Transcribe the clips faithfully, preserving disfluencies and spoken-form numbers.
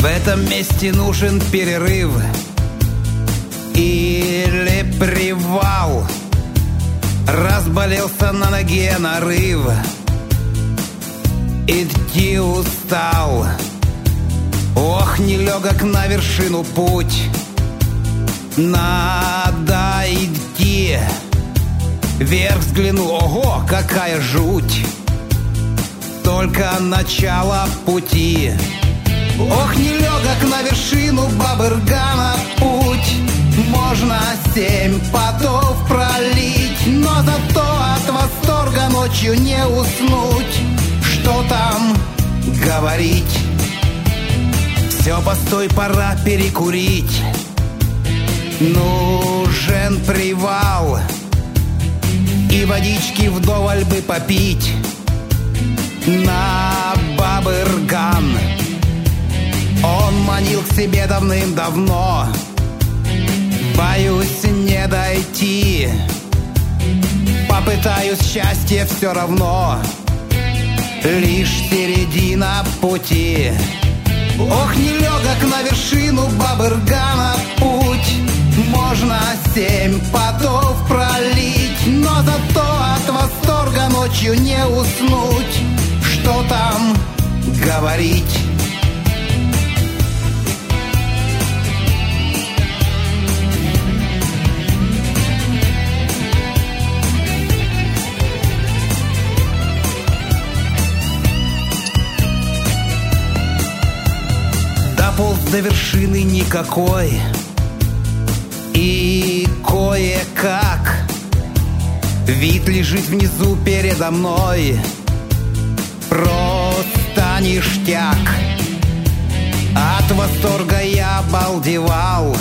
В этом месте нужен перерыв или привал. Разболелся на ноге нарыв, идти устал. Ох, нелегок на вершину путь, надо идти. Вверх взгляну, ого, какая жуть, только начало пути. Ох, нелегок на вершину Бабыргана путь, можно семь потов пролить, но зато от восторга ночью не уснуть. Что там говорить? Все, постой, пора перекурить. Нужен привал и водички вдоволь бы попить на Бабырган. Он манил к себе давным-давно, боюсь не дойти. Попытаюсь счастье все равно, лишь середина пути. Ох, нелегок на вершину Бабыргана путь, можно семь потов пролить, но зато от восторга ночью не уснуть. Что там говорить? Дополз до вершины никакой, и кое-как вид лежит внизу передо мной, просто ништяк. От восторга я обалдевал,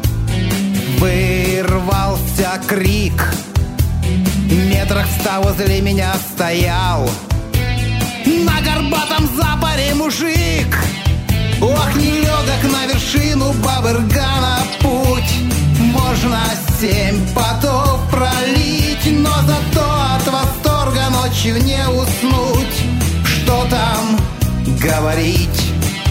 вырвался крик. Метрах в ста возле меня стоял на горбатом запоре мужик. Ох, нелегок на вершину Бабыргана путь, можно семь потов пролить, но зато от восторга ночью не уснуть. Что там говорить?